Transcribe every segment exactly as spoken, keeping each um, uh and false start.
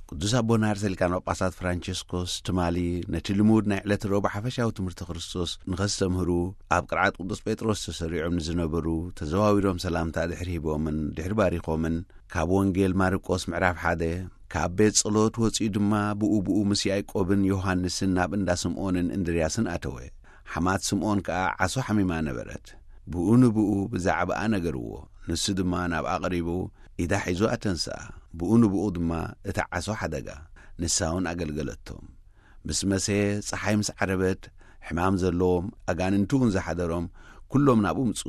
ቅዱስ አቡነ ሊቃነ ጳጳሳት ፍራንቺስኮስ ትማሊ ነቲ ልሙድ ናይ ዕለት ረቡዕ ሓፈሻዊ ትምህርቲ ክርስቶስ ንኸስተምህሩ ኣብ ቅርዓት ቅዱስ ጴጥሮስ ተሰሪዖም ንዝነበሩ ተዘዋዊሮም ሰላምታ ድሕሪ ሂቦምን ድሕሪ ባሪኾምን ካብ ወንጌል ማርቆስ ምዕራፍ ሓደ ካብ ቤት ጸሎት ወፂኡ ድማ ብኡ ብኡ ምስ ያዕቆብን ዮሐንስን ናብ እንዳ ስምዖንን እንድርያስን ኣተወ። ሓማት ስምዖን ከዓ ዓሶ ሓሚማ ነበረት። ብኡ ንብኡ ብዛዕባኣ ነገርዎ። ንሱ ድማ ናብ ኣቕሪቡ ኢዳ ሒዞ ኣተንስኣ። ብኡ ንብኡ ድማ እታ ዓሶ ሓደጋ ንሳውን ኣገልገለቶም። ምስ መሴ ፀሓይ ምስ ዓረበት ሕማም ዘለዎም ኣጋንንቱ እውን ዝሓደሮም ኩሎም ናብኡ ምፁ።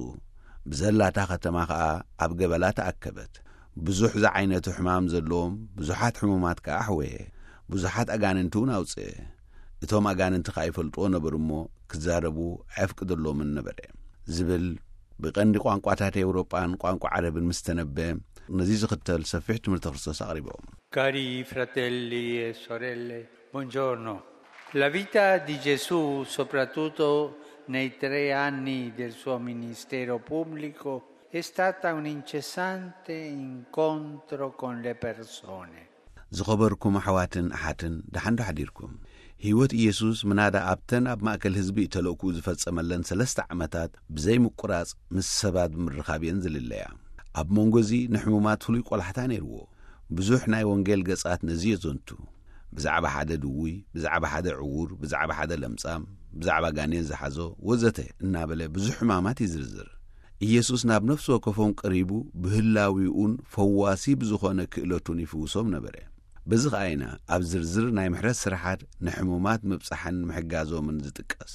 ብዘላታ ከተማ ከዓ ኣብ ገበላ ተኣከበት። ብዙሕ ዝዓይነቱ ሕማም ዘለዎም ብዙሓት ሕሙማት ከዓ ኣሕወየ። ብዙሓት ኣጋንንቱ እውን ኣውፅአ። እቶም ኣጋንንቲ ከዓ ይፈልጥዎ ነበሩ እሞ ክዛረቡ ኣይፍቅደሎምን ነበረ ዝብል ብቐንዲ ቋንቋታት ኤውሮጳን ቋንቋ ዓረብን ምስ ተነበየ ነዚ ዝኽተል ሰፊሕ ትምህርቲ ክርስቶስ ኣቕሪቦም። Cari fratelli e sorelle, buongiorno. La vita di Gesù, soprattutto nei tre anni del suo ministero pubblico, è stata un incessante incontro con le persone. ዝኸበርኩም ኣሕዋትን ኣሓትን ደሓን ዶ ሓዲርኩም። ህይወት ኢየሱስ ምናዳ ኣብተን ኣብ ማእከል ህዝቢ ተልእኩ ዝፈጸመለን ሰለስተ ዓመታት ብዘይ ምቁራጽ ምስ ሰባት ብምርኻብ እየን ዝልለያ። ኣብ መንጎዚ ንሕሙማት ፍሉይ ቆላሕታ ነይርዎ። ብዙሕ ናይ ወንጌል ገጻት ነዚ የዘንቱ። ብዛዕባ ሓደ ድውይ፣ ብዛዕባ ሓደ ዕውር፣ ብዛዕባ ሓደ ለምጻም፣ ብዛዕባ ጋኔን ዝሓዞ ወዘተ እናበለ ብዙሕ ሕማማት ይዝርዝር። ኢየሱስ ናብ ነፍሲ ወከፎም ቀሪቡ ብህላዊኡን ፈዋሲ ብዝኾነ ክእለቱን ይፍውሶም ነበረ። በዚ ኸኣይና ኣብ ዝርዝር ናይ ምሕረት ስራሓት ንሕሙማት ምብጻሕን ምሕጋዞምን ዝጥቀስ።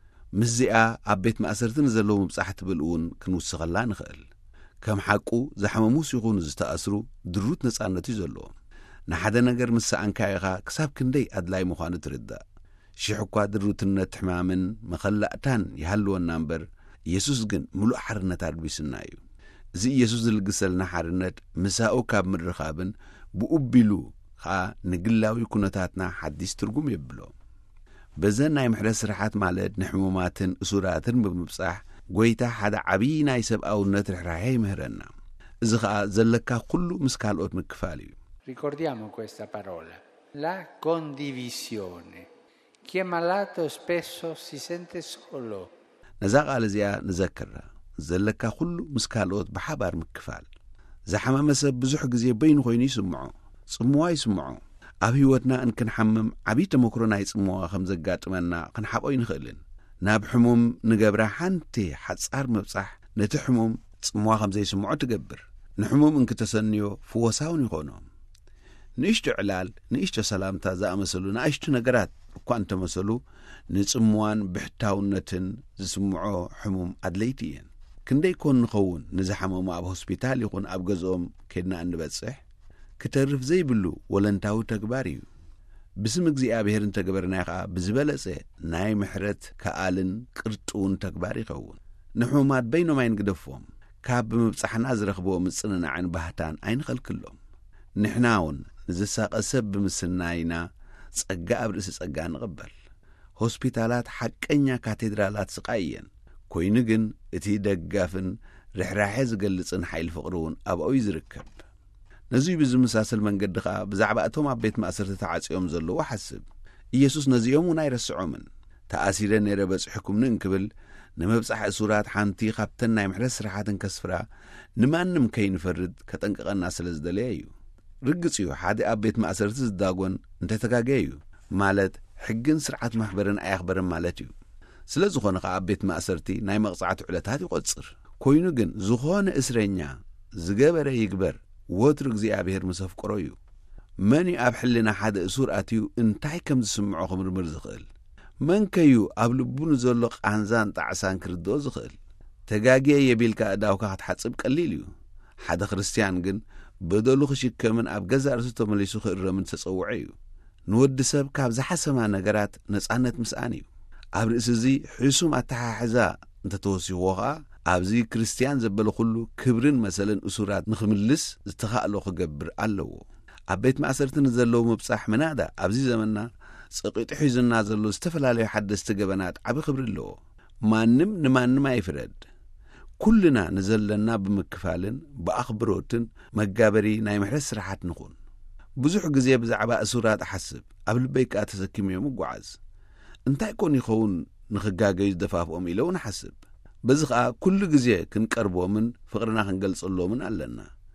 ምስዚኣ ኣብ ቤት ማእሰርትን ዘለዉ ምብጻሕ ትብል እውን ክንውስኸላ ንኽእል። ከም ሓቁ ዝሓመሙስ ይኹኑ ዝተኣስሩ ድሩት ነጻነት እዩ ዘለዎም። ንሓደ ነገር ምስ ሰኣንካ ኢኻ ክሳብ ክንደይ ኣድላይ ምዃኑ ትርዳእ። ሽሕ እኳ ድሩትነት ሕማምን መኸላእታን ይሃልወና እምበር ኢየሱስ ግን ምሉእ ሓርነት ኣድቢስና እዩ። እዚ ኢየሱስ ዝልግሰልና ሓርነት ምሳኡ ካብ ምርኻብን ብኡቢሉ ከዓ ንግላዊ ኩነታትና ሓዲስ ትርጉም የብሎ። በዘን ናይ ምሕረት ስራሓት ማለት ንሕሙማትን እሱራትን ብምብጻሕ ጐይታ ሓደ ዓብዪ ናይ ሰብኣውነት ርኅራኄ ይምህረና። እዚ ከዓ ዘለካ ኩሉ ምስ ካልኦት ምክፋል እዩ። Ricordiamo questa parola, la condivisione. Chi è malato spesso si sente solo. ነዛ ቃል እዚኣ ንዘክራ ዘለካ ኩሉ ምስ ካልኦት ብሓባር ምክፋል። ዝሓመመ ሰብ ብዙሕ ግዜ በይኑ ኮይኑ ይስምዖ፣ ጽምዋ ይስምዖ። ኣብ ህይወትና እንክንሓምም ዓብዪ ተመክሮ ናይ ጽምዋ ከም ዘጋጥመና ክንሓቆ ይንኽእልን። ናብ ሕሙም ንገብራ ሓንቲ ሓጻር መብጻሕ ነቲ ሕሙም ጽምዋ ከም ዘይስምዖ ትገብር። ንሕሙም እንክተሰንዮ ፍወሳውን ይኾኖም። ንእሽቶ ዕላል፣ ንእሽቶ ሰላምታ ዝኣመሰሉ ንኣሽቱ ነገራት እኳ እንተመሰሉ ንጽምዋን ብሕታውነትን ዝስምዖ ሕሙም ኣድለይቲ እየን። ክንደይ ኮን ንኸውን ንዝሓመሙ ኣብ ሆስፒታል ይኹን ኣብ ገዝኦም ከድና እንበጽሕ ክተርፍ ዘይብሉ ወለንታዊ ተግባር እዩ። ብስም እግዚኣብሔር እንተገበርናይ ከዓ ብዝበለጸ ናይ ምሕረት ከኣልን ቅርጡውን ተግባር ይኸውን። ንሕሙማት በይኖም ኣይንግደፎም። ካብ ብምብጻሕና ዝረኽብዎ ምጽንናዕን ባህታን ኣይንኸልክሎም። ንሕና እውን ንዝሳቐ ሰብ ብምስናይና ጸጋ ኣብ ርእሲ ጸጋ ንቕበል። ሆስፒታላት ሓቀኛ ካቴድራላት ስቓይ እየን። ኮይኑ ግን እቲ ደጋፍን ርኅራኄ ዝገልጽን ሓይሊ ፍቕሪ እውን ኣብኡ ዝርከብ። ነዙይ ብዝመሳሰል መንገዲ ከዓ ብዛዕባ እቶም ኣብ ቤት ማእሰርቲ ተዓጺኦም ዘለዉ ሓስብ። ኢየሱስ ነዚኦም እውን ኣይረስዖምን። ተኣሲረ ነይረ በጽሕኩም ንእንክብል ንመብጻሕ እሱራት ሓንቲ ካብተን ናይ ምሕረት ስራሓትን ከስፍራ ንማንም ከይንፈርድ ከጠንቅቐና ስለ ዝደለየ እዩ። ርግጽ እዩ ሓደ ኣብ ቤት ማእሰርቲ ዝዳጎን እንተተጋገየ እዩ ማለት ሕግን ስርዓት ማሕበርን ኣያኽበርን ማለት እዩ። ስለ ዝኾነ ከዓ ኣብ ቤት ማእሰርቲ ናይ መቕጻዕቲ ዕለታት ይቖጽር። ኮይኑ ግን ዝኾነ እስረኛ ዝገበረ ይግበር ወትሩ እግዚኣብሔር ምስ ኣፍቀሮ እዩ። መን እዩ ኣብ ሕሊና ሓደ እሱር ኣትዩ እንታይ ከም ዝስምዖ ኽምርምር ዝኽእል? መን ከዩ ኣብ ልቡ ንዘሎ ቃንዛን ጣዕሳን ክርድኦ ዝኽእል? ተጋጊየ የቢልካ እዳውካ ክትሓጽብ ቀሊል እዩ። ሓደ ክርስቲያን ግን በደሉ ክሽከምን ኣብ ገዛ ርእሱ ተመሊሱ ክእረምን ተጸውዐ እዩ። ንወዲ ሰብ ካብ ዝሓሰማ ነገራት ነጻነት ምስኣን እዩ። ኣብ ርእሲ እዚ ሕሱም ኣተሓሕዛ እንተተወሲኽዎ ከዓ ኣብዚ ክርስቲያን ዘበለ ኩሉ ክብርን መሰልን እሱራት ንኽምልስ ዝተኻእሎ ክገብር ኣለዎ። ኣብ ቤት ማእሰርቲ ንዘለዉ ምብጻሕ ምናዳ ኣብዚ ዘመንና ጸቂጡ ሒዙና ዘሎ ዝተፈላለዩ ሓደስቲ ገበናት ዓብ ክብሪ ኣለዎ። ማንም ንማንም ኣይፍረድ። ኩልና ንዘለና ብምክፋልን ብኣኽብሮትን መጋበሪ ናይ ምሕረት ስራሓት ንኹን። ብዙሕ ግዜ ብዛዕባ እሱራት ኣሓስብ ኣብ ልበይ ከኣ ተሰኪመ እዮም እጓዓዝ እንታይ ኮን ይኸውን ንኽጋገዩ ዝደፋፍኦም ኢለ እውን ኣሓስብ በዚ ከዓ ኩሉ ግዜ ክንቀርቦምን ፍቕርና ክንገልጸሎምን ኣለና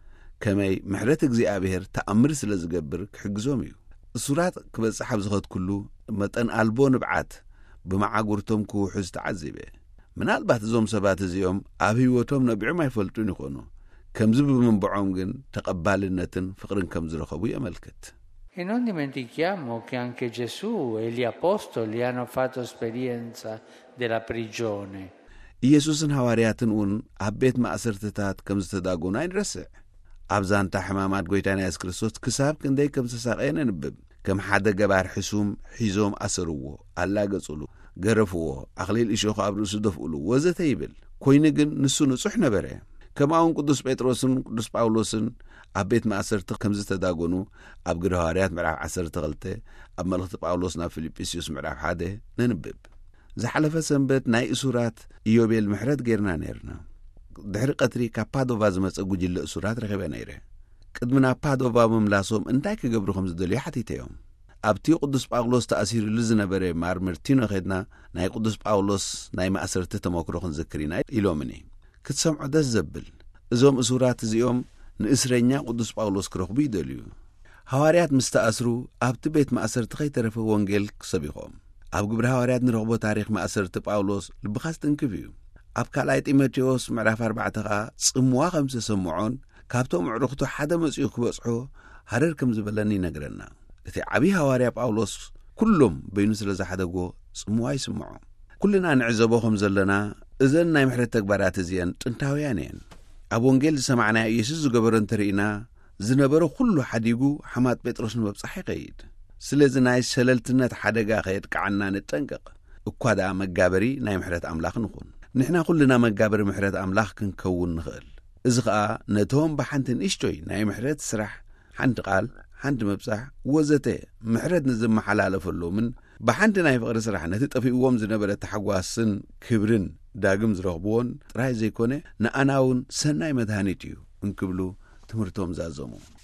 ከመይ ምሕረት እግዚኣብሔር ተኣምር ስለ ዝገብር ክሕግዞም እዩ እሱራት ክበጽሕ ኣብ ዝኸድኩሉ መጠን ኣልቦ ንብዓት ብመዓጉርቶም ክውሕዝ ተዓዚበ ምናልባት እዞም ሰባት እዚኦም ኣብ ህይወቶም ነቢዖም ኣይፈልጡን ይኾኑ ከምዚ ብምንብዖም ግን ተቐባልነትን ፍቕርን ከም ዝረኸቡ የመልክት E non dimentichiamo che anche Gesù e gli apostoli hanno fatto esperienza della prigione. ኢየሱስን ሐዋርያትን እውን ኣብ ቤት ማእሰርትታት ከም ዝተዳጎኑ ኣይንረስዕ ኣብ ዛንታ ሕማማት ጐይታና ኢየሱስ ክርስቶስ ክሳብ ክንደይ ከም ዝተሳቀየ ነንብብ ከም ሓደ ገባር ሕሱም ሒዞም ኣሰርዎ ኣላገጹሉ ገረፍዎ ኣኽሊል እሾኽ ኣብ ርእሱ ደፍኡሉ ወዘተ ይብል ኮይኑ ግን ንሱ ንጹሕ ነበረ ከምኡውን ቅዱስ ጴጥሮስን ቅዱስ ጳውሎስን ኣብ ቤት ማእሰርቲ ከም ዝተዳጎኑ ኣብ ግብረ ሐዋርያት ምዕራፍ ዓሰርተ ክልተ ኣብ መልእኽቲ ጳውሎስ ናብ ፊልጵስዩስ ምዕራፍ ሓደ ነንብብ ዝሓለፈ ሰንበት ናይ እሱራት ኢዮቤል ምሕረት ጌርና ነርና ድሕሪ ቀትሪ ካብ ፓዶቫ ዝመጸ ጉጅለ እሱራት ረኺበ ነይረ ቅድሚ ናብ ፓዶቫ ምምላሶም እንታይ ክገብሩ ከም ዝደልዩ ሓቲተዮም ኣብቲ ቅዱስ ጳውሎስ ተኣሲሩሉ ዝነበረ ማርምርቲኖ ኸድና ናይ ቅዱስ ጳውሎስ ናይ ማእሰርቲ ተመክሮ ክንዝክር ኢና ኢሎምኒ ክትሰምዖ ደስ ዘብል እዞም እሱራት እዚኦም ንእስረኛ ቅዱስ ጳውሎስ ክረኽቡ ይደልዩ ሐዋርያት ምስ ተኣስሩ ኣብቲ ቤት ማእሰርቲ ከይተረፈ ወንጌል ክሰቢኾም ኣብ ግብረ ሐዋርያት ንረኽቦ ታሪኽ ማእሰርቲ ጳውሎስ ልብኻ ዝትንክፍ እዩ ኣብ ካልኣይ ጢሞቴዎስ ምዕራፍ ኣርባዕተ ኸኣ ጽምዋ ከም ዝተሰምዖን ካብቶም ኣዕሩኽቱ ሓደ መጺኡ ክበጽሖ ሃረር ከም ዝበለኒ ይነግረና እቲ ዓብዪ ሐዋርያ ጳውሎስ ኩሎም በይኑ ስለ ዝሓደጎ ጽምዋ ይስምዖ ኩልና ንዕዘቦ ከም ዘለና እዘን ናይ ምሕረት ተግባራት እዚአን ጥንታውያን እየን ኣብ ወንጌል ዝሰማዕናዮ ኢየሱስ ዝገበሮ እንተርኢና ዝነበረ ኩሉ ሓዲጉ ሓማት ጴጥሮስ ንመብጻሕ ይኸይድ ስለዚ ናይ ሰለልትነት ሓደጋ ኸየጥቅዓና ንጠንቀቕ እኳ ደኣ መጋበሪ ናይ ምሕረት ኣምላኽ ንኹን ንሕና ኩልና መጋበሪ ምሕረት ኣምላኽ ክንከውን ንኽእል እዚ ከዓ ነቶም ብሓንቲ ንእሽቶይ ናይ ምሕረት ስራሕ ሓንቲ ቓል ሓንቲ መብጻሕ ወዘተ ምሕረት ንዝመሓላለፈሎምን ብሓንቲ ናይ ፍቕሪ ስራሕ ነቲ ጠፊእዎም ዝነበረ ተሓጓስን ክብርን ዳግም ዝረኽብዎን ጥራይ ዘይኮነ ንኣና እውን ሰናይ መድሃኒት እዩ እንክብሉ ትምህርቶም ዛዘሙ